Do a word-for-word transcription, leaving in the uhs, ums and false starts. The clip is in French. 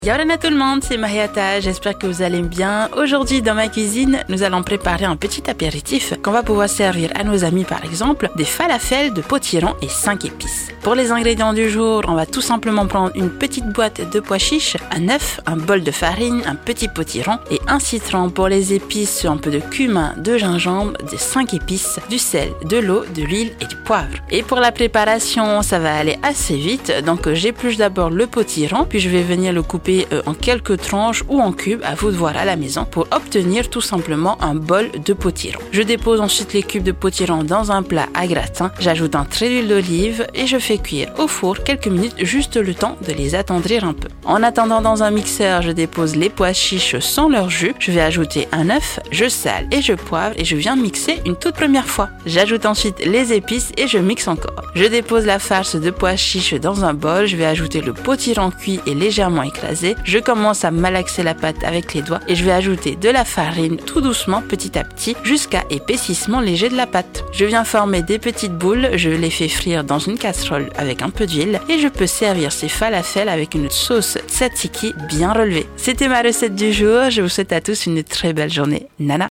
Yorana tout le monde, c'est Mariata, j'espère que vous allez bien. Aujourd'hui dans ma cuisine, nous allons préparer un petit apéritif qu'on va pouvoir servir à nos amis par exemple, des falafels de potiron et cinq épices. Pour les ingrédients du jour, on va tout simplement prendre une petite boîte de pois chiches, un œuf, un bol de farine, un petit potiron et un citron. Pour les épices, un peu de cumin, de gingembre, des cinq épices, du sel, de l'eau, de l'huile et du poivre. Et pour la préparation, ça va aller assez vite, donc j'épluche d'abord le potiron, puis je vais venir le couper en quelques tranches ou en cubes, à vous de voir à la maison, pour obtenir tout simplement un bol de potiron. Je dépose ensuite les cubes de potiron dans un plat à gratin, j'ajoute un trait d'huile d'olive et je fais cuire au four quelques minutes, juste le temps de les attendrir un peu. En attendant, dans un mixeur, je dépose les pois chiches sans leur jus, je vais ajouter un œuf, je sale et je poivre et je viens mixer une toute première fois. J'ajoute ensuite les épices et je mixe encore. Je dépose la farce de pois chiches dans un bol, je vais ajouter le potiron cuit et légèrement écrasé. Je commence à malaxer la pâte avec les doigts et je vais ajouter de la farine tout doucement, petit à petit, jusqu'à épaississement léger de la pâte. Je viens former des petites boules, je les fais frire dans une casserole avec un peu d'huile et je peux servir ces falafels avec une sauce tzatziki bien relevée. C'était ma recette du jour, je vous souhaite à tous une très belle journée. Nana!